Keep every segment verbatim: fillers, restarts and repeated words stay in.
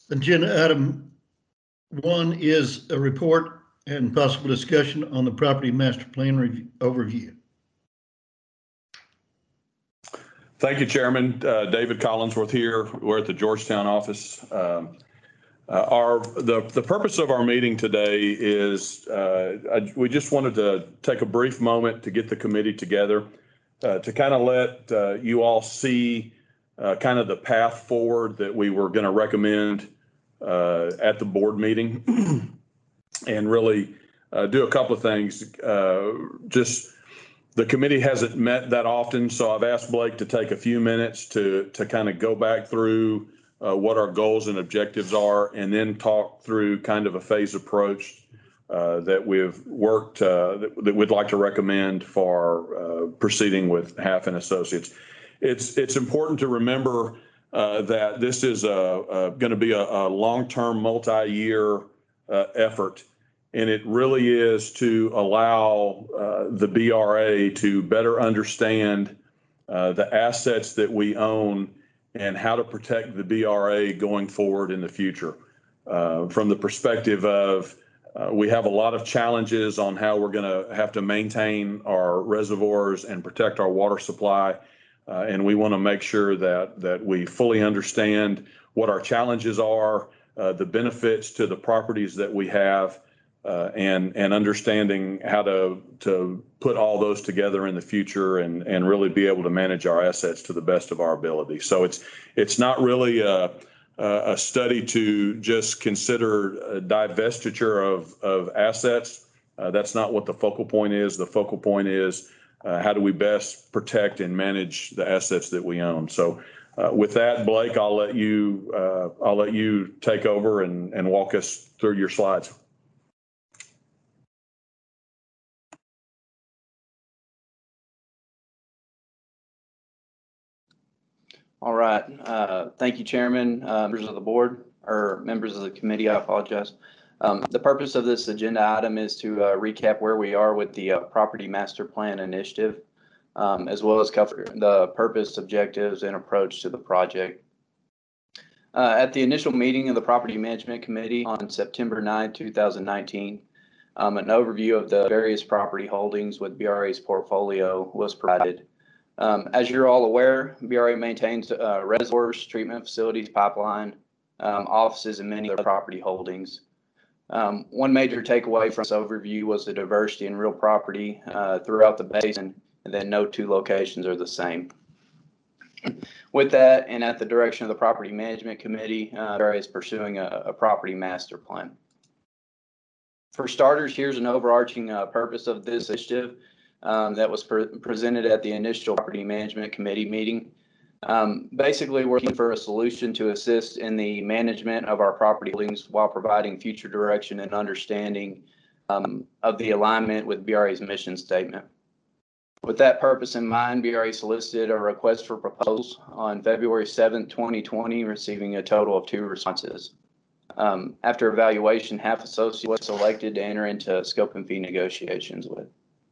Agenda item one is a report and possible discussion on the property master plan review, overview. Thank you, Chairman. Uh, David Collinsworth here. We're at the Georgetown office. Um, uh, our the the purpose of our meeting today is uh, I, we just wanted to take a brief moment to get the committee together uh, to kind of let uh, you all see uh, kind of the path forward that we were going to recommend uh, at the board meeting, and really uh, do a couple of things. Uh, just The committee hasn't met that often, so I've asked Blake to take a few minutes to to kind of go back through uh, what our goals and objectives are, and then talk through kind of a phased approach uh, that we've worked uh, that, that we'd like to recommend for uh, proceeding with Half and Associates. It's it's important to remember uh, that this is a, a going to be a, a long-term, multi-year uh, effort. And it really is to allow uh, the B R A to better understand uh, the assets that we own and how to protect the B R A going forward in the future. Uh, from the perspective of uh, we have a lot of challenges on how we're going to have to maintain our reservoirs and protect our water supply. Uh, and we want to make sure that, that we fully understand what our challenges are, uh, the benefits to the properties that we have, Uh, and and understanding how to to put all those together in the future and and really be able to manage our assets to the best of our ability. So it's it's not really a a study to just consider a divestiture of of assets. Uh, that's not what the focal point is. The focal point is uh, how do we best protect and manage the assets that we own. So uh, with that, Blake, I'll let you uh, I'll let you take over and and walk us through your slides. All right. Uh, thank you, Chairman, uh, members of the board, or members of the committee. I apologize. Um, the purpose of this agenda item is to uh, recap where we are with the uh, Property Master Plan Initiative, um, as well as cover the purpose, objectives, and approach to the project. Uh, at the initial meeting of the Property Management Committee on September ninth, two thousand nineteen, um, an overview of the various property holdings with B R A's portfolio was provided. Um, as you're all aware, B R A maintains uh, reservoirs, treatment facilities, pipeline, um, offices, and many other property holdings. Um, one major takeaway from this overview was the diversity in real property uh, throughout the basin, and that no two locations are the same. With that, and at the direction of the Property Management Committee, uh, B R A is pursuing a, a property master plan. For starters, here's an overarching uh, purpose of this initiative. Um, that was pre presented at the initial Property Management Committee meeting. Um, basically, we're looking for a solution to assist in the management of our property holdings while providing future direction and understanding um, of the alignment with B R A's mission statement. With that purpose in mind, B R A solicited a request for proposals on February seventh, twenty twenty, receiving a total of two responses. Um, after evaluation, Half Associates was selected to enter into scope and fee negotiations with.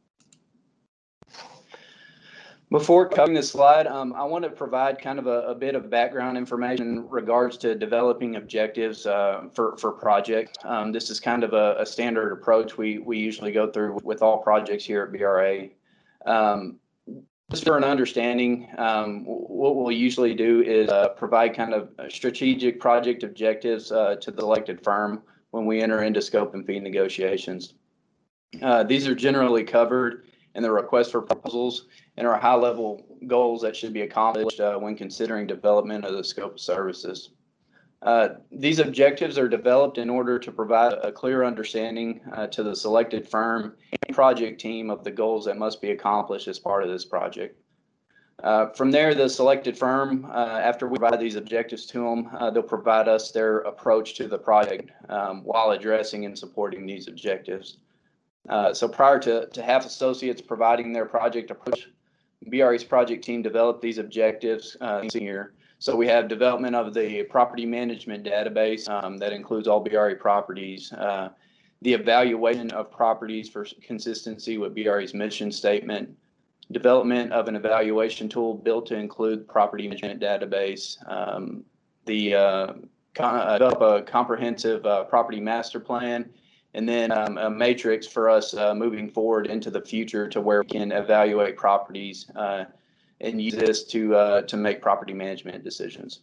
Before covering this slide, um, I want to provide kind of a, a bit of background information in regards to developing objectives uh, for, for project. Um, this is kind of a, a standard approach we, we usually go through with all projects here at B R A. Um, just for an understanding, um, what we'll usually do is uh, provide kind of strategic project objectives uh, to the selected firm when we enter into scope and fee negotiations. Uh, these are generally covered in the request for proposals and are high-level goals that should be accomplished uh, when considering development of the scope of services. Uh, these objectives are developed in order to provide a clear understanding uh, to the selected firm and project team of the goals that must be accomplished as part of this project. Uh, from there, the selected firm, uh, after we provide these objectives to them, uh, they'll provide us their approach to the project um, while addressing and supporting these objectives. Uh, so prior to, to Half Associates providing their project approach, B R A's project team developed these objectives uh, here. So we have development of the property management database um, that includes all B R A properties, uh, the evaluation of properties for consistency with B R A's mission statement, development of an evaluation tool built to include property management database, um, the uh, con- uh, develop a comprehensive uh, property master plan, and then um, a matrix for us uh, moving forward into the future to where we can evaluate properties uh, and use this to uh, to make property management decisions.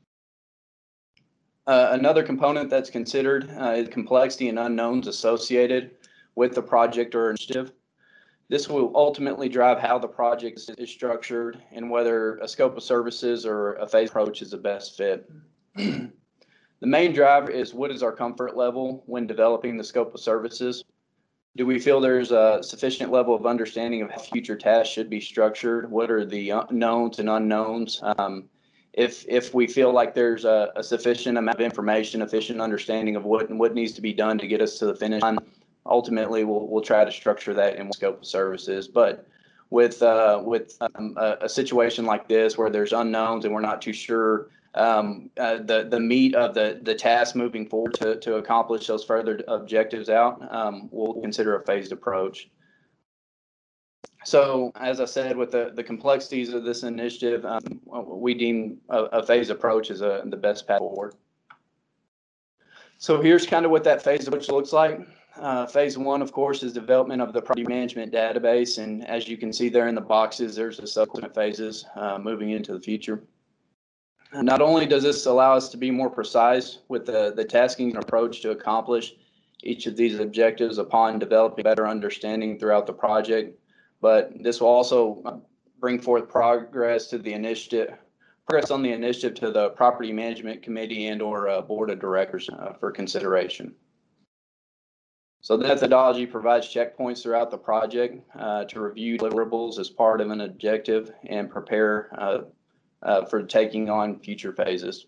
Uh, another component that's considered uh, is complexity and unknowns associated with the project or initiative. This will ultimately drive how the project is structured and whether a scope of services or a phase approach is the best fit. The main driver is what is our comfort level when developing the scope of services? Do we feel there's a sufficient level of understanding of how future tasks should be structured? What are the knowns and unknowns? Um, if if we feel like there's a, a sufficient amount of information, efficient understanding of what what needs to be done to get us to the finish line, ultimately we'll we'll try to structure that in scope of services. But with uh, with um, a, a situation like this where there's unknowns and we're not too sure um, uh, the the meat of the the task moving forward to to accomplish those further objectives out, um, we'll consider a phased approach. So, as I said, with the, the complexities of this initiative, um, we deem a, a phased approach as a, the best path forward. So here's kind of what that phased approach looks like. Uh, phase one, of course, is development of the property management database. And as you can see there in the boxes, there's the subsequent phases uh, moving into the future. And not only does this allow us to be more precise with the, the tasking approach to accomplish each of these objectives upon developing better understanding throughout the project, but this will also bring forth progress to the initiative, progress on the initiative to the property management committee and or uh, board of directors uh, for consideration. So the methodology provides checkpoints throughout the project uh, to review deliverables as part of an objective and prepare uh, uh, for taking on future phases.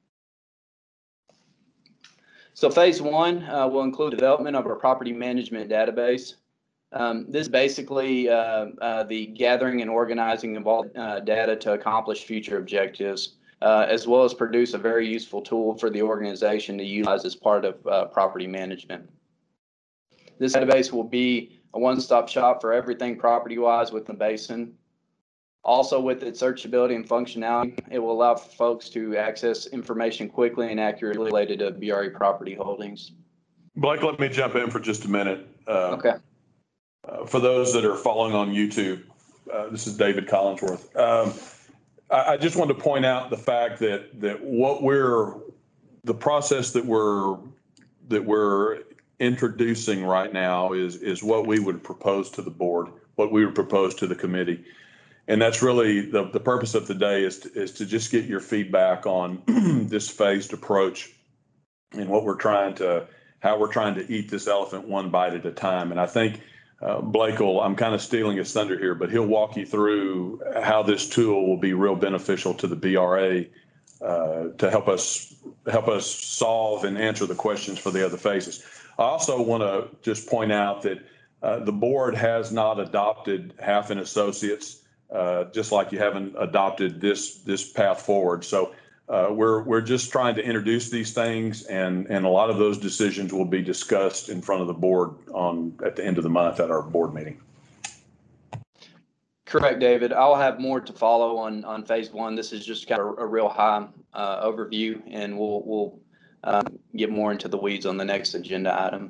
So phase one uh, will include development of our property management database. Um, this is basically uh, uh, the gathering and organizing of all uh, data to accomplish future objectives, uh, as well as produce a very useful tool for the organization to utilize as part of uh, property management. This database will be a one-stop shop for everything property-wise within the basin. Also, with its searchability and functionality, it will allow for folks to access information quickly and accurately related to B R E property holdings. Blake, let me jump in for just a minute. Uh, okay. Uh, for those that are following on YouTube, uh, this is David Collinsworth. Um, I, I just wanted to point out the fact that that what we're, the process that we're that we're introducing right now is is what we would propose to the board, what we would propose to the committee, and that's really the the purpose of today is to, is to just get your feedback on this phased approach and what we're trying to, how we're trying to eat this elephant one bite at a time, and I think. Uh, Blake will, I'm kind of stealing his thunder here, but he'll walk you through how this tool will be real beneficial to the B R A uh, to help us help us solve and answer the questions for the other phases. I also want to just point out that uh, the board has not adopted Halfin Associates, uh, just like you haven't adopted this this path forward. So uh, we're we're just trying to introduce these things, and and a lot of those decisions will be discussed in front of the board on at the end of the month at our board meeting. Correct, David. I'll have more to follow on on phase one. This is just kind of a, a real high uh, overview, and we'll we'll um, get more into the weeds on the next agenda item.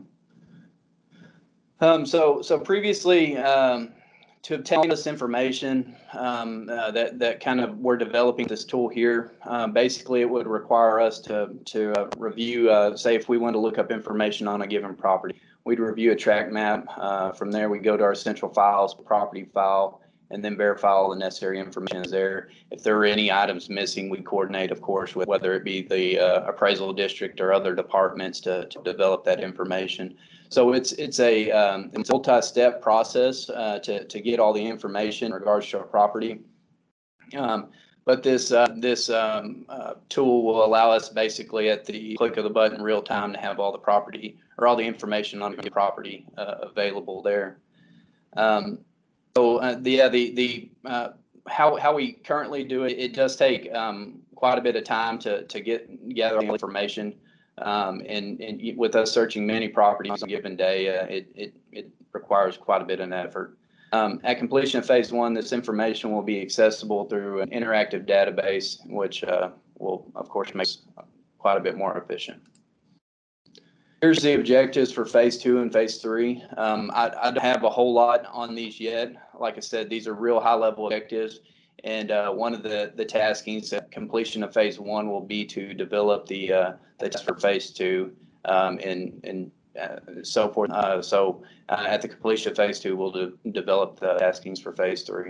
Um, so so previously. Um, To obtain this information um, uh, that that kind of we're developing this tool here, uh, basically it would require us to to uh, review. Uh, say if we want to look up information on a given property, we'd review a tract map. Uh, from there, we go to our central files, property file, and then verify all the necessary information is there. If there are any items missing, we coordinate, of course, with whether it be the uh, appraisal district or other departments to to develop that information. So it's it's a um, multi-step process uh, to to get all the information in regards to our property. Um, but this uh, this um, uh, tool will allow us basically at the click of the button, real time, to have all the property or all the information on the property uh, available there. Um, so uh, the yeah, the the uh, how how we currently do it, it does take um, quite a bit of time to to get gather all the information. Um, and, and with us searching many properties on a given day, uh, it, it, it requires quite a bit of effort. Um, at completion of phase one, this information will be accessible through an interactive database, which uh, will, of course, make quite a bit more efficient. Here's the objectives for phase two and phase three. Um, I, I don't have a whole lot on these yet. Like I said, these are real high level objectives. And uh, one of the, the taskings at completion of phase one will be to develop the, uh, the test for phase two um, and, and uh, so forth. Uh, so uh, at the completion of phase two, we'll de develop the taskings for phase three.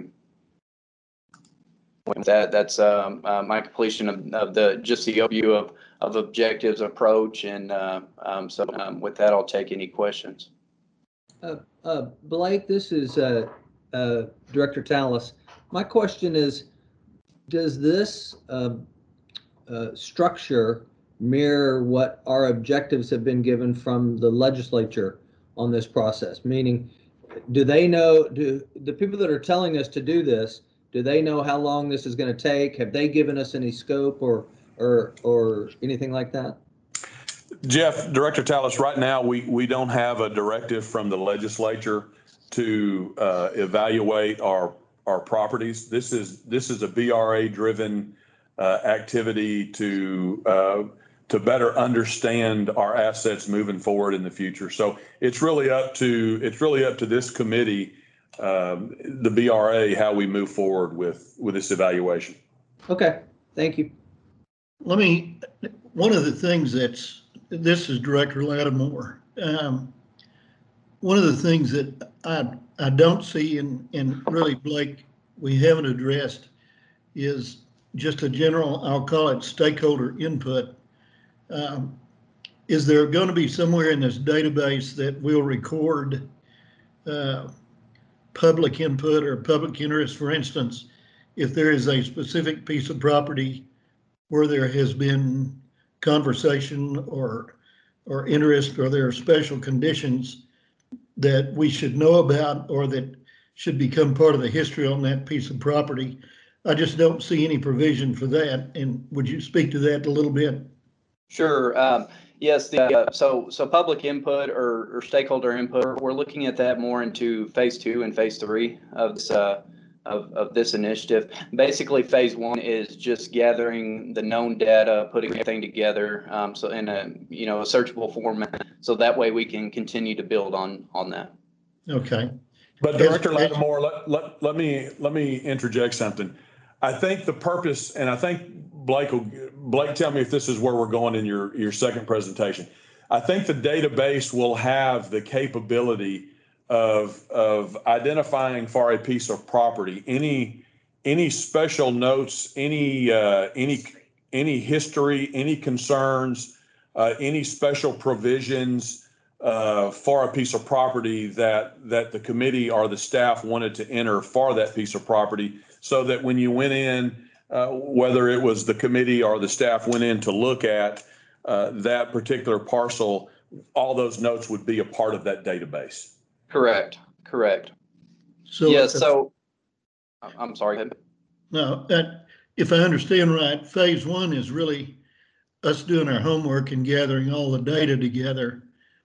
With that, that's um, uh, my completion of, of the just the overview of, of objectives, approach, and uh, um, so um, with that, I'll take any questions. Uh, uh, Blake, this is uh, uh, Director Tallis. My question is, does this uh, uh, structure mirror what our objectives have been given from the legislature on this process? Meaning, do they know, do the people that are telling us to do this, do they know how long this is going to take? Have they given us any scope or or or anything like that? Jeff, Director Tallis, right now we we don't have a directive from the legislature to uh, evaluate our our properties. This is this is a B R A driven uh, activity to uh, to better understand our assets moving forward in the future. So it's really up to it's really up to this committee, um, the B R A, how we move forward with with this evaluation. Okay, thank you. Let me, one of the things that's, this is Director Lattimore. Um, one of the things that I, I don't see, and, and really, Blake, we haven't addressed, is just a general, I'll call it stakeholder input. Um, is there going to be somewhere in this database that will record uh, public input or public interest? For instance, if there is a specific piece of property where there has been conversation or or interest, or there are special conditions that we should know about or that should become part of the history on that piece of property. I just don't see any provision for that. And would you speak to that a little bit? Sure. Um, yes. The, uh, so so public input or, or stakeholder input, we're looking at that more into phase two and phase three of this uh, of, of this initiative. Basically, phase one is just gathering the known data, putting everything together, um, so in a you know a searchable format, so that way we can continue to build on on that. Okay. But Director Lattimore, let, let, let me let me interject something. I think the purpose, and I think Blake will Blake tell me if this is where we're going in your, your second presentation. I think the database will have the capability of of identifying for a piece of property any any special notes, any uh, any any history, any concerns, uh, any special provisions uh, for a piece of property that that the committee or the staff wanted to enter for that piece of property, so that when you went in, uh, whether it was the committee or the staff went in to look at uh, that particular parcel, all those notes would be a part of that database. Correct. Correct. So yes. So I'm sorry. No, that, if I understand right, phase one is really us doing our homework and gathering all the data together.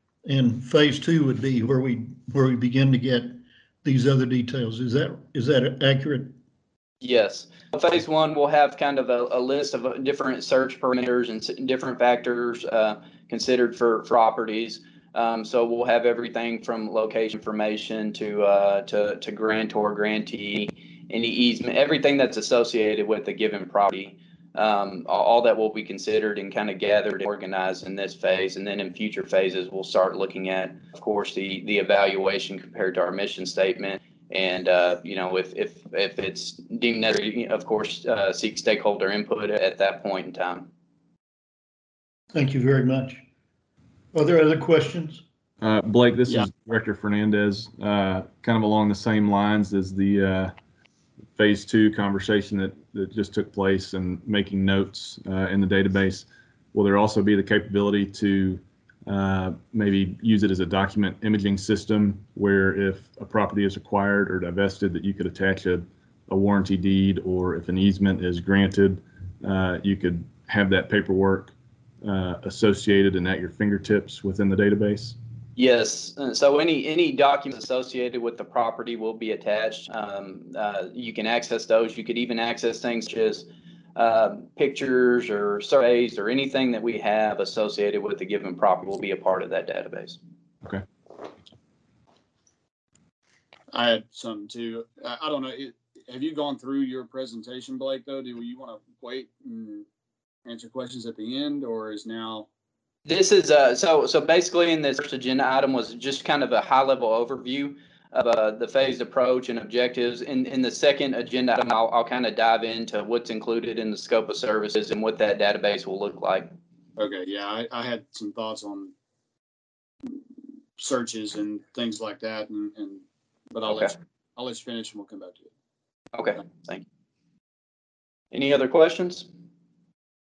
And phase two would be where we where we begin to get these other details. Is that is that accurate? Yes. Phase one will have kind of a, a list of different search parameters and different factors uh, considered for, for properties. Um, so we'll have everything from location information to uh, to to grantor, grantee, any easement, everything that's associated with a given property. Um, all that will be considered and kind of gathered and organized in this phase. And then in future phases, we'll start looking at, of course, the the evaluation compared to our mission statement. And, uh, you know, if, if, if it's deemed necessary, of course, uh, seek stakeholder input at that point in time. Thank you very much. Are there other questions? Uh, Blake, this Yeah. is Director Fernandez, uh, kind of along the same lines as the uh, phase two conversation that, that just took place and making notes uh, in the database. Will there also be the capability to uh, maybe use it as a document imaging system where if a property is acquired or divested, that you could attach a, a warranty deed, or if an easement is granted, uh, you could have that paperwork uh, associated and at your fingertips within the database? Yes. Uh, so any any documents associated with the property will be attached. Um, uh, you can access those. You could even access things such as um, pictures or surveys or anything that we have associated with the given property will be a part of that database. Okay. I had some too. I, I don't know. It, have you gone through your presentation, Blake, though? Do you want to wait and answer questions at the end, or is now? This is uh so so basically in this first agenda item was just kind of a high level overview of uh, the phased approach and objectives. In in the second agenda item, I'll, I'll kind of dive into what's included in the scope of services and what that database will look like. Okay, yeah, I, I had some thoughts on searches and things like that, and, and but I'll Okay. let you, I'll let you finish and we'll come back to it. Okay, thank you. Any other questions?